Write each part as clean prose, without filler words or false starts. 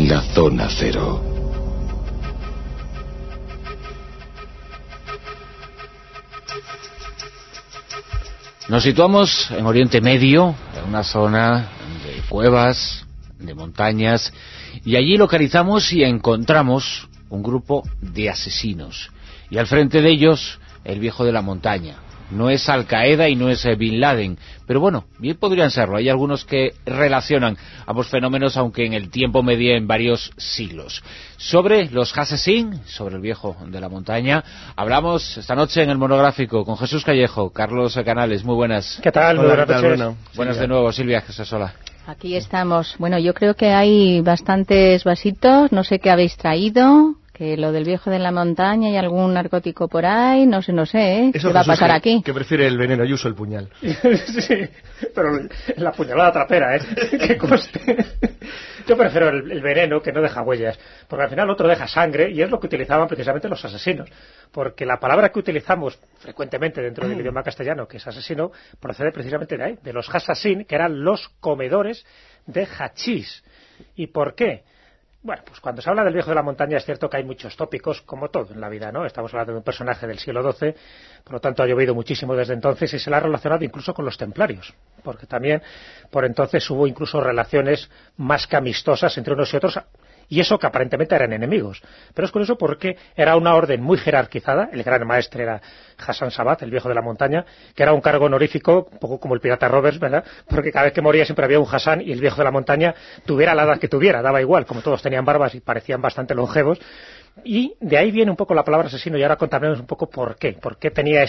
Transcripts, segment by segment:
la Zona Cero. Nos situamos en Oriente Medio, en una zona de cuevas, de montañas, y allí localizamos y encontramos un grupo de asesinos. Y al frente de ellos, el viejo de la montaña. No es Al Qaeda y no es Bin Laden, pero bueno, bien podrían serlo. Hay algunos que relacionan ambos fenómenos, aunque en el tiempo medía en varios siglos. Sobre los Hassassin, sobre el viejo de la montaña, hablamos esta noche en el monográfico con Jesús Callejo, Carlos Canales. Muy buenas. ¿Qué tal? Muy buenas noches. Buenas de nuevo, Silvia Casasola. Aquí estamos. Bueno, yo creo que hay bastantes vasitos, no sé qué habéis traído, que lo del viejo de la montaña, hay algún narcótico por ahí, no sé, ¿eh? ¿Qué va a pasar aquí? Que prefiere el veneno, yo uso el puñal. Sí, pero la puñalada trapera, que coste. Yo prefiero el veneno, que no deja huellas, porque al final otro deja sangre, y es lo que utilizaban precisamente los asesinos, porque la palabra que utilizamos frecuentemente dentro del idioma castellano, que es asesino, procede precisamente de ahí, de los Hassassin, que eran los comedores de hachís. ¿Y por qué? Bueno, pues cuando se habla del viejo de la montaña es cierto que hay muchos tópicos, como todo en la vida, ¿no? Estamos hablando de un personaje del siglo XII, por lo tanto ha llovido muchísimo desde entonces y se le ha relacionado incluso con los templarios, porque también por entonces hubo incluso relaciones más que amistosas entre unos y otros, y eso que aparentemente eran enemigos. Pero es curioso porque era una orden muy jerarquizada, el gran maestre era Hassan Sabat, el viejo de la montaña, que era un cargo honorífico, un poco como el pirata Roberts, ¿verdad? Porque cada vez que moría siempre había un Hassan, y el viejo de la montaña, tuviera la edad que tuviera, daba igual, como todos tenían barbas y parecían bastante longevos. Y de ahí viene un poco la palabra asesino, y ahora contaremos un poco por qué tenía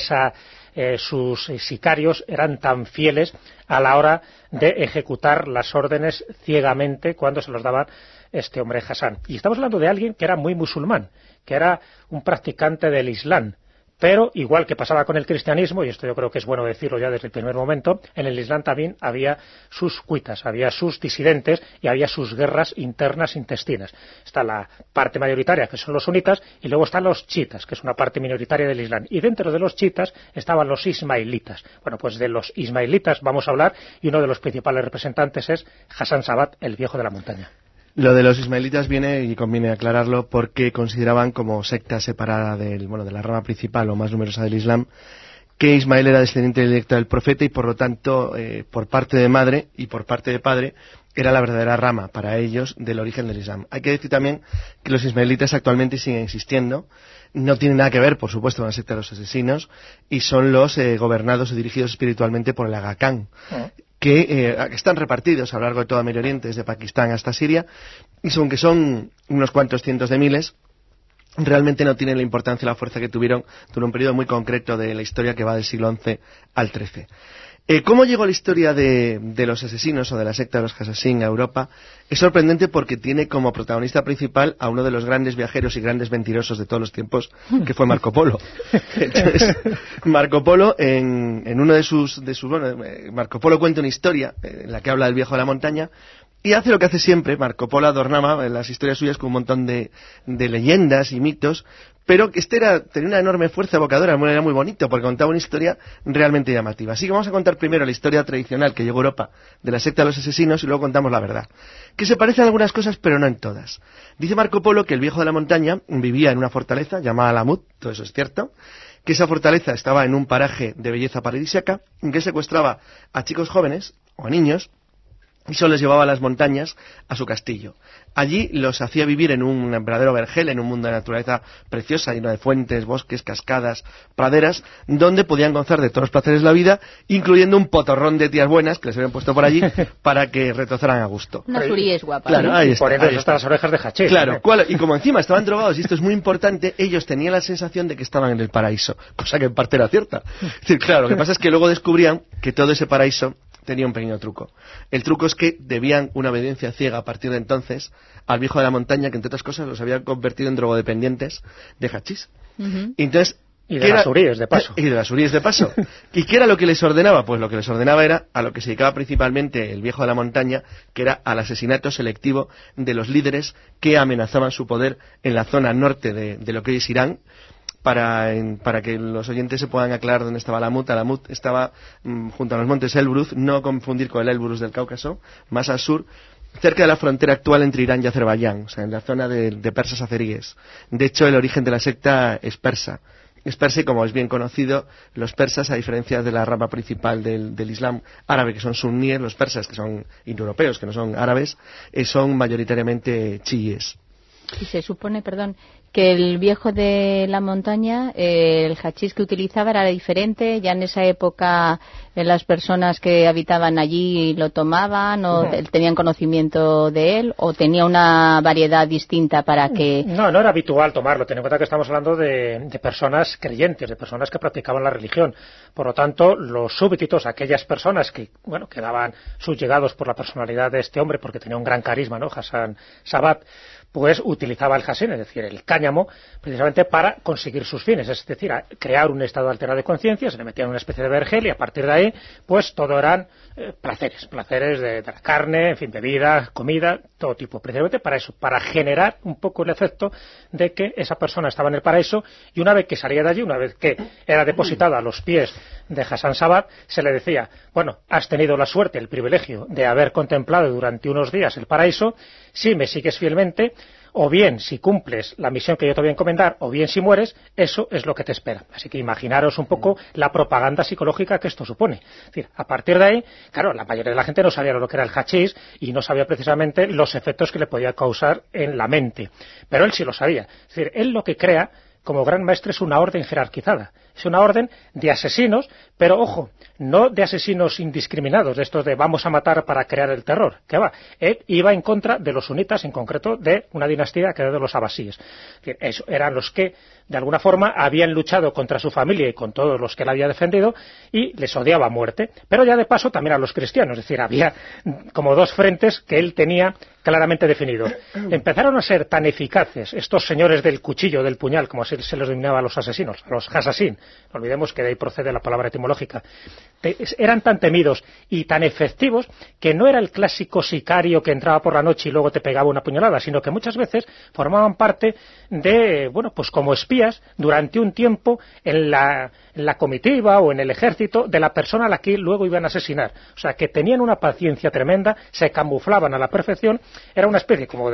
sus sicarios eran tan fieles a la hora de ejecutar las órdenes ciegamente cuando se los daban este hombre Hassan. Y estamos hablando de alguien que era muy musulmán, que era un practicante del Islam, pero igual que pasaba con el cristianismo, y esto yo creo que es bueno decirlo ya desde el primer momento, en el Islam también había sus cuitas, había sus disidentes y había sus guerras internas intestinas. Está la parte mayoritaria, que son los sunitas, y luego están los chiitas, que es una parte minoritaria del Islam. Y dentro de los chiitas estaban los ismailitas. Bueno, pues de los ismailitas vamos a hablar, y uno de los principales representantes es Hassan Sabat, el viejo de la montaña. Lo de los ismaelitas viene, y conviene aclararlo, porque consideraban como secta separada de la rama principal o más numerosa del Islam, que Ismael era descendiente directo del profeta y por lo tanto, por parte de madre y por parte de padre, era la verdadera rama para ellos del origen del Islam. Hay que decir también que los ismaelitas actualmente siguen existiendo, no tienen nada que ver, por supuesto, con la secta de los asesinos, y son los gobernados y dirigidos espiritualmente por el Aga Khan, que están repartidos a lo largo de todo Medio Oriente, desde Pakistán hasta Siria, y aunque son unos cuantos cientos de miles, realmente no tienen la importancia y la fuerza que tuvieron durante un periodo muy concreto de la historia que va del siglo XI al XIII. ¿Cómo llegó la historia de los asesinos o de la secta de los Hassassin a Europa? Es sorprendente porque tiene como protagonista principal a uno de los grandes viajeros y grandes mentirosos de todos los tiempos, que fue Marco Polo. Entonces, Marco Polo, en uno de sus Marco Polo cuenta una historia en la que habla del viejo de la montaña, y hace lo que hace siempre. Marco Polo adornaba las historias suyas con un montón de leyendas y mitos, pero que tenía una enorme fuerza evocadora, era muy bonito, porque contaba una historia realmente llamativa. Así que vamos a contar primero la historia tradicional que llegó a Europa de la secta de los asesinos, y luego contamos la verdad, que se parecen en algunas cosas, pero no en todas. Dice Marco Polo que el viejo de la montaña vivía en una fortaleza llamada Lamut, todo eso es cierto, que esa fortaleza estaba en un paraje de belleza paradisíaca, en que secuestraba a chicos jóvenes o a niños, y solo les llevaba a las montañas, a su castillo. Allí los hacía vivir en un verdadero vergel, en un mundo de naturaleza preciosa, lleno de fuentes, bosques, cascadas, praderas, donde podían gozar de todos los placeres de la vida, incluyendo un potorrón de tías buenas que les habían puesto por allí para que retozaran a gusto. Unas uríes guapas. Claro, ahí está. Por eso están las orejas de hachís. Claro, y como encima estaban drogados, y esto es muy importante, ellos tenían la sensación de que estaban en el paraíso, cosa que en parte era cierta. Es decir, claro, lo que pasa es que luego descubrían que todo ese paraíso tenía un pequeño truco. El truco es que debían una obediencia ciega a partir de entonces al viejo de la montaña, que entre otras cosas los había convertido en drogodependientes de hachís. Y entonces, y de las uríes de paso. Y de las uríes de paso. ¿Y qué era lo que les ordenaba? Pues lo que les ordenaba era a lo que se dedicaba principalmente el viejo de la montaña, que era al asesinato selectivo de los líderes que amenazaban su poder en la zona norte de lo que hoy es Irán. Para que los oyentes se puedan aclarar dónde estaba Lamut. Lamut estaba junto a los montes Elbruz, no confundir con el Elbruz del Cáucaso, más al sur, cerca de la frontera actual entre Irán y Azerbaiyán, o sea, en la zona de persas azeríes. De hecho, el origen de la secta es persa. Es persa y, como es bien conocido, los persas, a diferencia de la rama principal del Islam árabe, que son suníes, los persas, que son indoeuropeos, que no son árabes, son mayoritariamente chiíes. Y se supone, perdón, que el viejo de la montaña, el hachís que utilizaba era diferente. Ya en esa época las personas que habitaban allí lo tomaban o tenían conocimiento de él, o tenía una variedad distinta para que... No era habitual tomarlo. Ten en cuenta que estamos hablando de personas creyentes, de personas que practicaban la religión. Por lo tanto, los súbditos, aquellas personas que quedaban subjugados por la personalidad de este hombre, porque tenía un gran carisma, ¿no?, Hassan Sabat, pues utilizaba el hasín, es decir, el cáñamo, precisamente para conseguir sus fines, es decir, crear un estado alterado de conciencia. Se le metían una especie de vergel y a partir de ahí, pues todo eran placeres de la carne, en fin, bebida, comida, todo tipo, precisamente para eso, para generar un poco el efecto de que esa persona estaba en el paraíso, y una vez que salía de allí, una vez que era depositada a los pies de Hassan Sabat, se le decía, bueno, has tenido la suerte, el privilegio de haber contemplado durante unos días el paraíso. Si me sigues fielmente, o bien si cumples la misión que yo te voy a encomendar, o bien si mueres, eso es lo que te espera. Así que imaginaros un poco la propaganda psicológica que esto supone. Es decir, a partir de ahí, claro, la mayoría de la gente no sabía lo que era el hachís y no sabía precisamente los efectos que le podía causar en la mente. Pero él sí lo sabía. Es decir, él lo que crea como gran maestro es una orden jerarquizada. Es una orden de asesinos, pero ojo, no de asesinos indiscriminados, de estos de vamos a matar para crear el terror. ¿Qué va? Él iba en contra de los sunitas, en concreto de una dinastía que era de los abasíes. Eso eran los que, de alguna forma, habían luchado contra su familia y con todos los que él había defendido, y les odiaba a muerte. Pero ya de paso también a los cristianos, es decir, había como dos frentes que él tenía claramente definidos. Empezaron a ser tan eficaces estos señores del cuchillo, del puñal, como se les denominaba a los asesinos, a los hasasín. No olvidemos que de ahí procede la palabra etimológica. Eran tan temidos y tan efectivos que no era el clásico sicario que entraba por la noche y luego te pegaba una puñalada, sino que muchas veces formaban parte de, pues como espías durante un tiempo en la comitiva o en el ejército de la persona a la que luego iban a asesinar. O sea, que tenían una paciencia tremenda, se camuflaban a la perfección. Era una especie como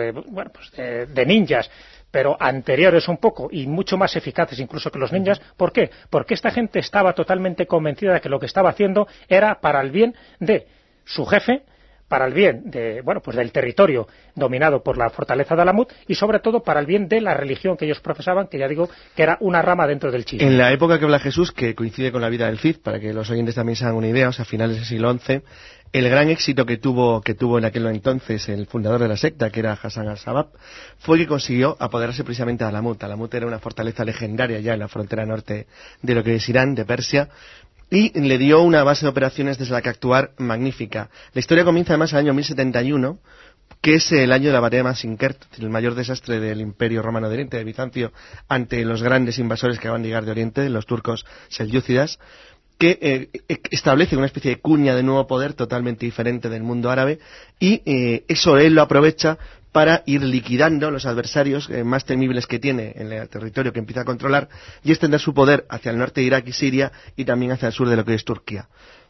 de ninjas, pero anteriores un poco y mucho más eficaces incluso que los ninjas. ¿Por qué? Porque esta gente estaba totalmente convencida de que lo que estaba haciendo era para el bien de su jefe, para el bien de, del territorio dominado por la fortaleza de Alamut, y sobre todo para el bien de la religión que ellos profesaban, que ya digo que era una rama dentro del chiismo. En la época que habla Jesús, que coincide con la vida del Cid, para que los oyentes también se hagan una idea, o sea, a finales del siglo XI, el gran éxito que tuvo en aquel entonces el fundador de la secta, que era Hassan al-Sabat, fue que consiguió apoderarse precisamente de Alamut. Alamut era una fortaleza legendaria ya en la frontera norte de lo que es Irán, de Persia, y le dio una base de operaciones desde la que actuar magnífica. La historia comienza además en el año 1071, que es el año de la batalla de Manzikert, el mayor desastre del Imperio Romano de Oriente, de Bizancio, ante los grandes invasores que acaban de llegar de Oriente, los turcos selyúcidas, que establece una especie de cuña de nuevo poder totalmente diferente del mundo árabe, y eso él lo aprovecha para ir liquidando los adversarios más temibles que tiene en el territorio que empieza a controlar, y extender su poder hacia el norte de Irak y Siria, y también hacia el sur de lo que es Turquía.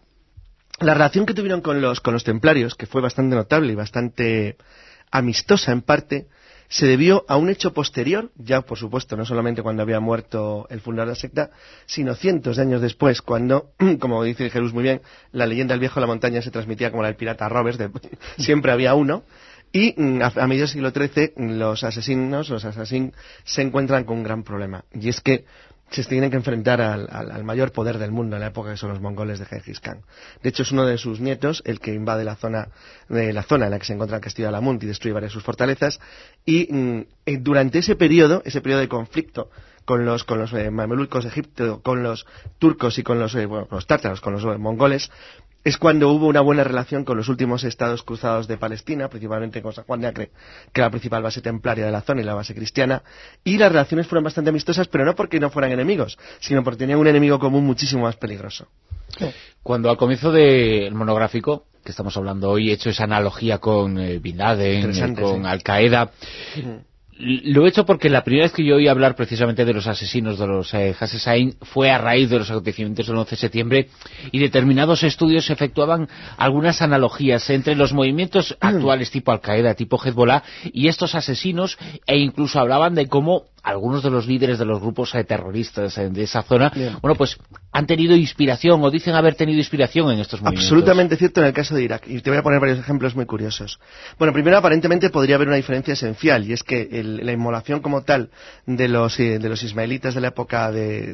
La relación que tuvieron con los templarios, que fue bastante notable y bastante amistosa en parte, se debió a un hecho posterior, ya por supuesto no solamente cuando había muerto el fundador de la secta, sino cientos de años después, cuando, como dice Jesús muy bien, la leyenda del viejo de la montaña se transmitía como la del pirata Roberts, siempre había uno, y a mediados del siglo XIII los asesín se encuentran con un gran problema, y es que se tienen que enfrentar al mayor poder del mundo en la época, que son los mongoles de Gengis Khan. De hecho, es uno de sus nietos el que invade la zona en la que se encuentra el castillo de Alamut y destruye varias de sus fortalezas, y durante ese periodo de conflicto con los mamelucos de Egipto, con los turcos y con los tártaros, con los mongoles, es cuando hubo una buena relación con los últimos estados cruzados de Palestina, principalmente con San Juan de Acre, que era la principal base templaria de la zona y la base cristiana, y las relaciones fueron bastante amistosas, pero no porque no fueran enemigos, sino porque tenían un enemigo común muchísimo más peligroso. Cuando al comienzo del monográfico, que estamos hablando hoy, he hecho esa analogía con Bin Laden, con Al-Qaeda, Lo he hecho porque la primera vez que yo oí hablar precisamente de los asesinos de los Hussein fue a raíz de los acontecimientos del 11 de septiembre y determinados estudios efectuaban algunas analogías entre los movimientos actuales tipo Al-Qaeda, tipo Hezbollah y estos asesinos, e incluso hablaban de cómo algunos de los líderes de los grupos terroristas de esa zona, bueno, pues han tenido inspiración o dicen haber tenido inspiración en estos movimientos. Absolutamente cierto en el caso de Irak, y te voy a poner varios ejemplos muy curiosos. Bueno, primero, aparentemente podría haber una diferencia esencial, y es que la inmolación como tal de los ismaelitas de la época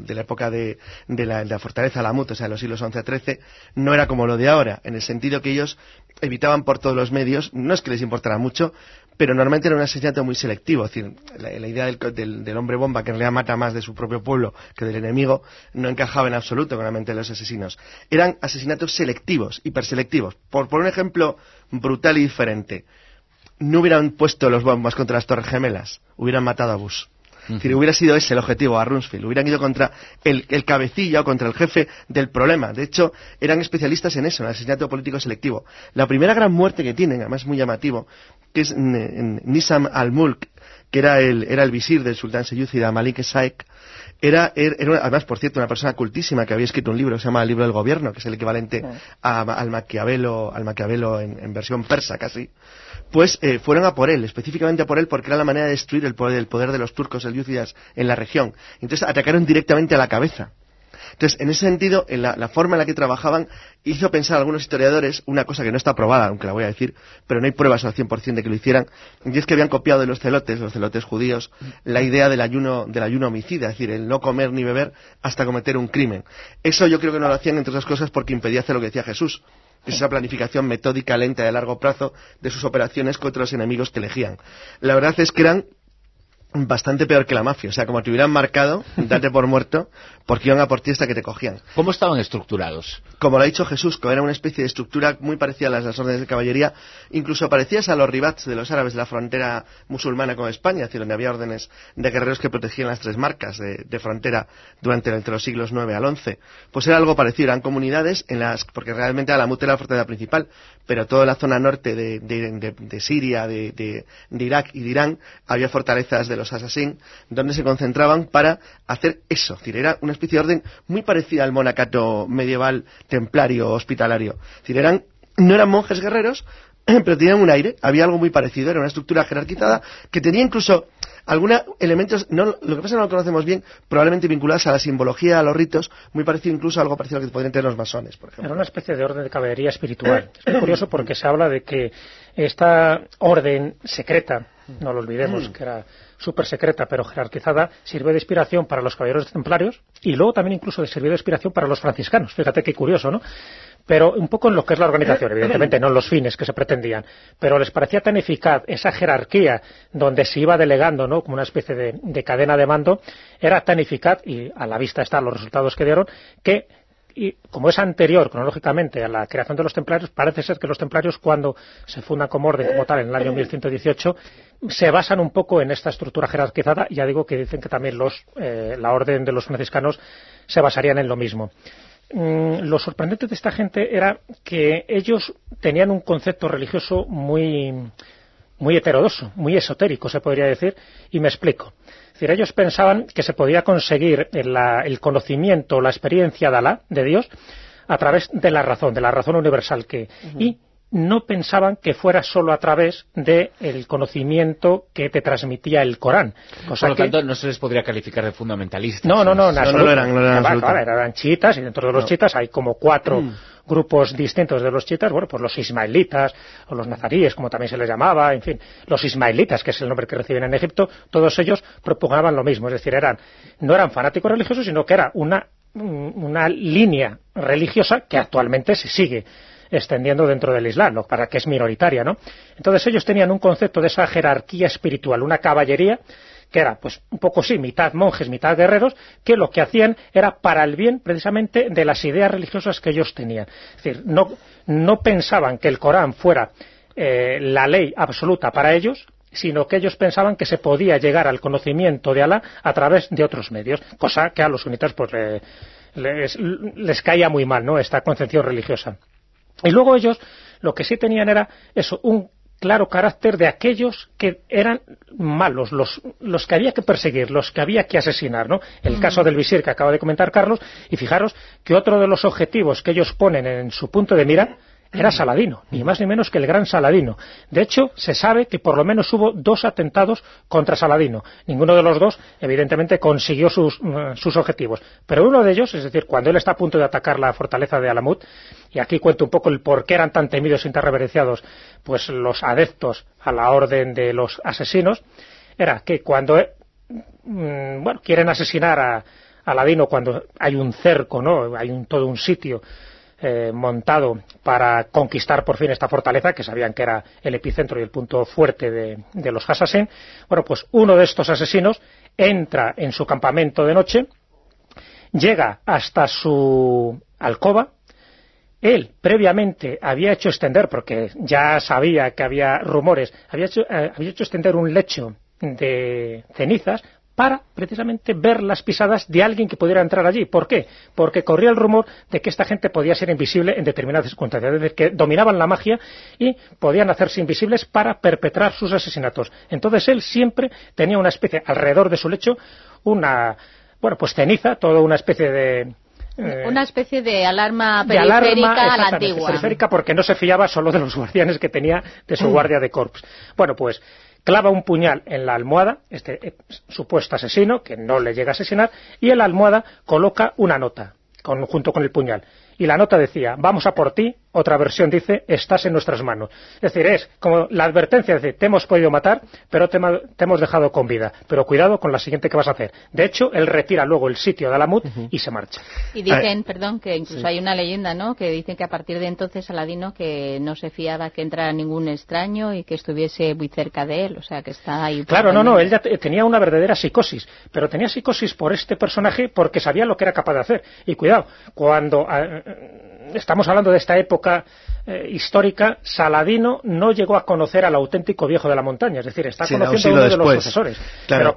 de la fortaleza Alamut, o sea, de los siglos 11 a 13, no era como lo de ahora, en el sentido que ellos evitaban por todos los medios, no es que les importara mucho, pero normalmente era un asesinato muy selectivo. Es decir, la idea del hombre bomba, que en realidad mata más de su propio pueblo que del enemigo, no encajaba en absoluto con la mente de los asesinos. Eran asesinatos selectivos, hiperselectivos. Por un ejemplo brutal y diferente, no hubieran puesto los bombas contra las Torres Gemelas, hubieran matado a Bush. Es decir, hubiera sido ese el objetivo, a Rumsfeld. Hubieran ido contra el cabecilla o contra el jefe del problema. De hecho, eran especialistas en eso, en el asesinato político selectivo. La primera gran muerte que tienen, además muy llamativo, que es Nizam al-Mulk, que era el visir del sultán seyúcida Malik Saik, era además, por cierto, una persona cultísima que había escrito un libro que se llama El libro del gobierno, que es el equivalente al Maquiavelo en versión persa casi. Pues fueron a por él, específicamente a por él, porque era la manera de destruir el poder de los turcos selyúcidas en la región. Entonces atacaron directamente a la cabeza. Entonces, en ese sentido, la forma en la que trabajaban hizo pensar a algunos historiadores una cosa que no está probada, aunque la voy a decir, pero no hay pruebas al 100% de que lo hicieran, y es que habían copiado de los celotes judíos, la idea del ayuno homicida, es decir, el no comer ni beber hasta cometer un crimen. Eso yo creo que no lo hacían, entre otras cosas, porque impedía hacer lo que decía Jesús, que es esa planificación metódica, lenta y a largo plazo de sus operaciones contra los enemigos que elegían. La verdad es que eran bastante peor que la mafia, o sea, como te hubieran marcado, date por muerto, porque iban a por ti hasta que te cogían. ¿Cómo estaban estructurados? Como lo ha dicho Jesús, que era una especie de estructura muy parecida a las órdenes de caballería, incluso parecidas a los ribats de los árabes de la frontera musulmana con España, es decir, donde había órdenes de guerreros que protegían las tres marcas de frontera entre los siglos 9 al 11. Pues era algo parecido, eran comunidades porque realmente Alamut era la fortaleza principal, pero toda la zona norte de Siria, de Irak y de Irán, había fortalezas de los Assassin, donde se concentraban para hacer eso. Es decir, era una especie de orden muy parecida al monacato medieval templario hospitalario. Es decir, no eran monjes guerreros, pero tenían un aire, había algo muy parecido, era una estructura jerarquizada que tenía incluso algunos elementos, lo que pasa no lo conocemos bien, probablemente vinculados a la simbología, a los ritos, muy parecido incluso a algo parecido a lo que podrían tener los masones, por ejemplo. Era una especie de orden de caballería espiritual. Es muy curioso porque se habla de que esta orden secreta, no lo olvidemos, que era súper secreta pero jerarquizada, sirve de inspiración para los caballeros templarios y luego también incluso sirvió de inspiración para los franciscanos. Fíjate qué curioso, ¿no? Pero un poco en lo que es la organización, evidentemente no en los fines que se pretendían, pero les parecía tan eficaz esa jerarquía donde se iba delegando, ¿no?, como una especie de cadena de mando, era tan eficaz, y a la vista están los resultados que dieron, que y como es anterior cronológicamente a la creación de los templarios, parece ser que los templarios, cuando se fundan como orden como tal en el año 1118, se basan un poco en esta estructura jerarquizada. Ya digo que dicen que también la orden de los franciscanos se basarían en lo mismo. Lo sorprendente de esta gente era que ellos tenían un concepto religioso muy heterodoxo, muy esotérico, se podría decir, y me explico. Es decir, ellos pensaban que se podía conseguir el conocimiento, la experiencia de Alá, de Dios, a través de la razón universal y no pensaban que fuera solo a través del conocimiento que te transmitía el Corán. Por lo tanto, no se les podría calificar de fundamentalistas. No lo eran chiitas, y dentro de los chiitas hay como 4 grupos distintos de los chiitas, bueno, pues los ismaelitas, o los nazaríes, como también se les llamaba, en fin, los ismaelitas, que es el nombre que reciben en Egipto, todos ellos propugnaban lo mismo, es decir, no eran fanáticos religiosos, sino que era una línea religiosa que actualmente se sigue extendiendo dentro del Islam, para que es minoritaria, ¿no? Entonces ellos tenían un concepto de esa jerarquía espiritual, una caballería que era, pues, un poco sí, mitad monjes, mitad guerreros, que lo que hacían era para el bien, precisamente, de las ideas religiosas que ellos tenían. Es decir, no pensaban que el Corán fuera la ley absoluta para ellos, sino que ellos pensaban que se podía llegar al conocimiento de Alá a través de otros medios, cosa que a los sunitas, pues, les caía muy mal, ¿no?, esta concepción religiosa. Y luego ellos lo que sí tenían era eso, un claro carácter de aquellos que eran malos, los que había que perseguir, los que había que asesinar, ¿no? El caso del visir que acaba de comentar Carlos, y fijaros que otro de los objetivos que ellos ponen en su punto de mira era Saladino, ni más ni menos que el gran Saladino. De hecho, se sabe que por lo menos hubo 2 atentados contra Saladino. Ninguno de los 2, evidentemente, consiguió sus objetivos. Pero uno de ellos, es decir, cuando él está a punto de atacar la fortaleza de Alamut, y aquí cuento un poco el por qué eran tan temidos y tan reverenciados, pues los adeptos a la orden de los asesinos, era que cuando quieren asesinar a Aladino, cuando hay un cerco, ¿no? Hay todo un sitio montado para conquistar por fin esta fortaleza, que sabían que era el epicentro y el punto fuerte de los Hasassin. Bueno, pues uno de estos asesinos entra en su campamento de noche, llega hasta su alcoba. Él previamente había hecho extender, porque ya sabía que había rumores, había hecho extender un lecho de cenizas para precisamente ver las pisadas de alguien que pudiera entrar allí. ¿Por qué? Porque corría el rumor de que esta gente podía ser invisible en determinadas circunstancias, es decir, que dominaban la magia y podían hacerse invisibles para perpetrar sus asesinatos. Entonces él siempre tenía una especie, alrededor de su lecho, pues ceniza, toda una especie de... una especie de alarma periférica a la antigua. Periférica, porque no se fiaba solo de los guardianes que tenía de su guardia de corps. Bueno, pues clava un puñal en la almohada, este supuesto asesino, que no le llega a asesinar, y en la almohada coloca una nota, junto con el puñal. Y la nota decía, vamos a por ti. Otra versión dice, estás en nuestras manos. Es decir, es como la advertencia de te hemos podido matar, pero te hemos dejado con vida. Pero cuidado con la siguiente que vas a hacer. De hecho, él retira luego el sitio de Alamut y se marcha. Y dicen, que incluso hay una leyenda, ¿no?, que dicen que a partir de entonces Saladino que no se fiaba que entrara ningún extraño y que estuviese muy cerca de él, o sea, que está ahí... Claro, él ya tenía una verdadera psicosis, pero tenía psicosis por este personaje porque sabía lo que era capaz de hacer. Y cuidado, cuando... estamos hablando de esta época histórica, Saladino no llegó a conocer al auténtico viejo de la montaña, es decir, está conociendo a uno de los sucesores, claro, pero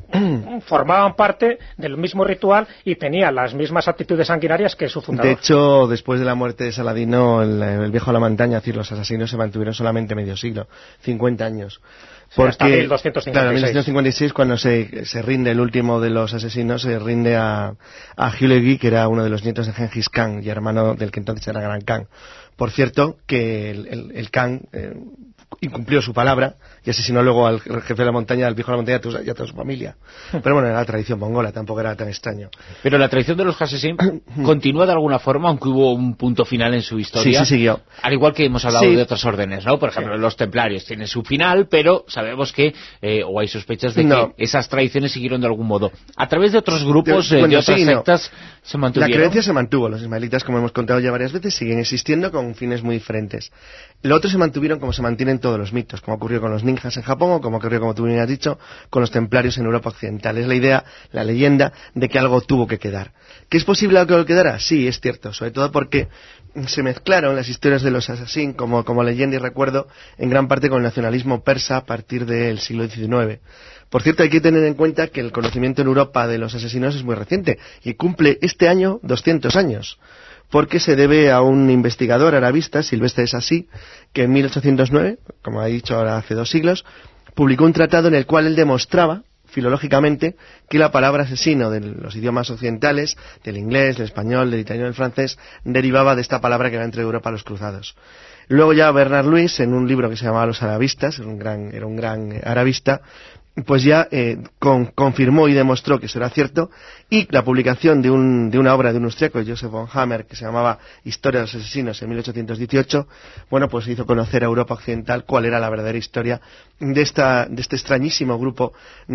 que formaban parte del mismo ritual y tenía las mismas actitudes sanguinarias que su fundador. De hecho, después de la muerte de Saladino, el viejo de la montaña, es decir, los asesinos se mantuvieron solamente medio siglo, 50 años. Porque, hasta 1256. Claro, en 1256, cuando se rinde el último de los asesinos, se rinde a Hülegui, que era uno de los nietos de Gengis Khan y hermano del que entonces era Gran Khan. Por cierto, que el Khan incumplió su palabra y asesinó luego al jefe de la montaña, al viejo de la montaña y a toda su familia. Pero bueno, era la tradición mongola, tampoco era tan extraño. Pero la tradición de los Hasassin continúa de alguna forma, aunque hubo un punto final en su historia. Sí, siguió. Al igual que hemos hablado de otras órdenes, ¿no? Por ejemplo, los templarios tienen su final, pero sabemos que, o hay sospechas de que esas tradiciones siguieron de algún modo. A través de otros grupos, de otras sectas, se mantuvieron. La creencia se mantuvo. Los ismaelitas, como hemos contado ya varias veces, siguen existiendo con fines muy diferentes. Lo otro se mantuvieron como se mantienen todos los mitos, como ocurrió con los ninjas en Japón o como ocurrió, como tú bien has dicho, con los templarios en Europa Occidental. Es la idea, la leyenda de que algo tuvo que quedar. ¿Que es posible que algo quedara? Sí, es cierto, sobre todo porque se mezclaron las historias de los asesín como leyenda y recuerdo en gran parte con el nacionalismo persa a partir del siglo XIX. Por cierto, hay que tener en cuenta que el conocimiento en Europa de los asesinos es muy reciente y cumple este año 200 años. Porque se debe a un investigador arabista, Silvestre Sassi, que en 1809, como he dicho ahora hace 2 siglos, publicó un tratado en el cual él demostraba, filológicamente, que la palabra asesino de los idiomas occidentales, del inglés, del español, del italiano y del francés, derivaba de esta palabra que era entre Europa los cruzados. Luego ya Bernard Luis, en un libro que se llamaba Los Arabistas, era un gran arabista, pues ya confirmó y demostró que eso era cierto, y la publicación de una obra de un austriaco, Joseph von Hammer, que se llamaba Historia de los asesinos en 1818, bueno, pues hizo conocer a Europa Occidental cuál era la verdadera historia de este extrañísimo grupo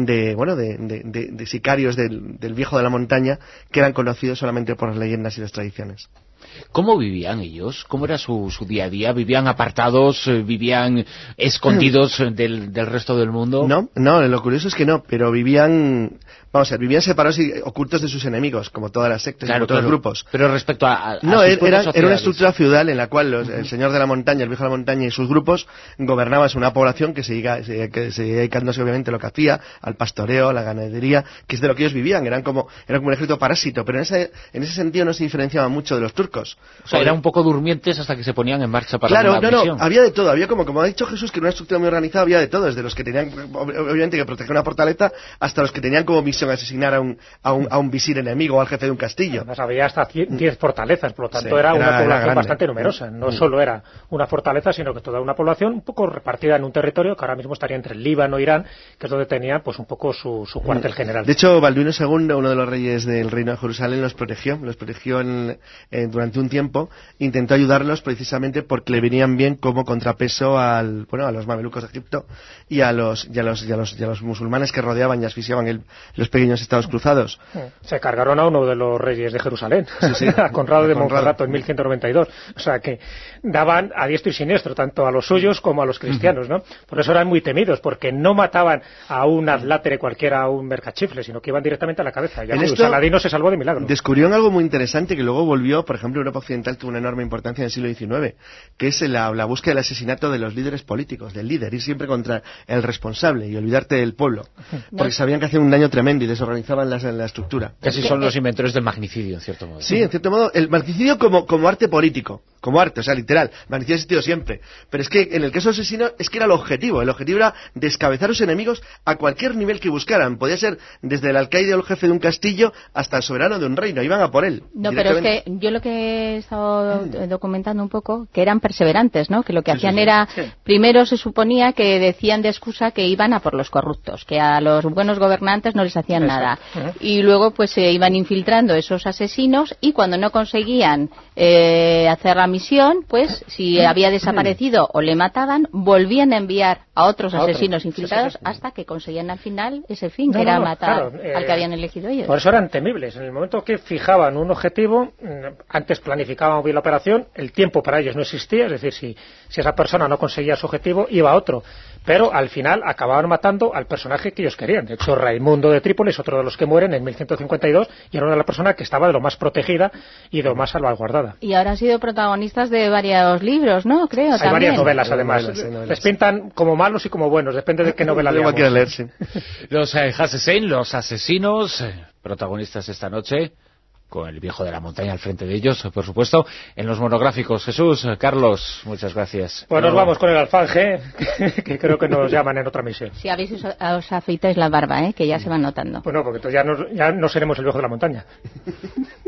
de sicarios del viejo de la montaña, que eran conocidos solamente por las leyendas y las tradiciones. ¿Cómo vivían ellos? ¿Cómo era su día a día? ¿Vivían apartados? ¿Vivían escondidos del resto del mundo? No, lo curioso es que no, pero vivían separados y ocultos de sus enemigos, como todas las sectas, como todos los grupos. Pero respecto a era una estructura feudal en la cual el señor de la montaña, el viejo de la montaña y sus grupos gobernaban una población que se dedicándose obviamente a lo que hacía, al pastoreo, a la ganadería, que es de lo que ellos vivían. Eran como un ejército parásito, pero en ese sentido no se diferenciaban mucho de los turcos. mamelucos. O sea, eran un poco durmientes hasta que se ponían en marcha para claro, una misión. Había de todo, había como ha dicho Jesús, que en una estructura muy organizada había de todo, desde los que tenían, obviamente, que proteger una fortaleza, hasta los que tenían como misión asesinar a un visir enemigo o al jefe de un castillo. Además, había hasta 10 fortalezas, por lo tanto era una población bastante numerosa. No solo era una fortaleza, sino que toda una población un poco repartida en un territorio que ahora mismo estaría entre el Líbano e Irán, que es donde tenía pues un poco su cuartel general. De hecho, Balduino II, uno de los reyes del reino de Jerusalén, los protegió durante un tiempo, intentó ayudarlos precisamente porque le venían bien como contrapeso a los mamelucos de Egipto y a los musulmanes que rodeaban y asfixiaban los pequeños estados cruzados. Se cargaron a uno de los reyes de Jerusalén, a Conrado de Montferrato en 1192. O sea que daban a diestro y siniestro tanto a los suyos como a los cristianos, ¿no? Por eso eran muy temidos, porque no mataban a un adlátere cualquiera, a un mercachifle, sino que iban directamente a la cabeza. Y Saladino se salvó de milagro. Descubrieron algo muy interesante que luego volvió, por ejemplo, Europa Occidental tuvo una enorme importancia en el siglo XIX, que es la búsqueda del asesinato de los líderes políticos, del líder, ir siempre contra el responsable y olvidarte del pueblo, porque sabían que hacían un daño tremendo y desorganizaban la estructura. Casi son los inventores del magnicidio, en cierto modo. Sí, en cierto modo, el magnicidio como arte político, como arte, o sea, literal. El magnicidio ha existido siempre. Pero es que en el caso del asesino es que era el objetivo era descabezar a los enemigos a cualquier nivel que buscaran. Podía ser desde el alcaide o el jefe de un castillo hasta el soberano de un reino, iban a por él. No, pero es que yo lo que he estado documentando un poco, que eran perseverantes, ¿no? Que lo que hacían era, primero se suponía que decían de excusa que iban a por los corruptos, que a los buenos gobernantes no les hacían nada. Y luego pues se iban infiltrando esos asesinos y cuando no conseguían hacer la misión, pues si había desaparecido o le mataban, volvían a enviar a otros asesinos infiltrados hasta que conseguían al final ese fin, que era matar al que habían elegido ellos. Por eso eran temibles. En el momento que fijaban un objetivo, antes planificaban bien la operación, el tiempo para ellos no existía, es decir, si esa persona no conseguía su objetivo, iba a otro. Pero al final acababan matando al personaje que ellos querían. De hecho, Raimundo de Trípoli es otro de los que mueren en 1152 y era una de las personas que estaba de lo más protegida y de lo más salvaguardada. Y ahora han sido protagonistas de varios libros, ¿no? Creo, Hay varias novelas, además. Les pintan como malos y como buenos, depende de qué novela leamos. Los Hassein, los asesinos, protagonistas esta noche, con el viejo de la montaña al frente de ellos, por supuesto, en los monográficos. Jesús, Carlos, muchas gracias. Pues nos vamos con el alfanje, que creo que nos llaman en otra misión. Si os afeitáis la barba, que ya se va notando. Pues no, porque entonces ya no seremos el viejo de la montaña.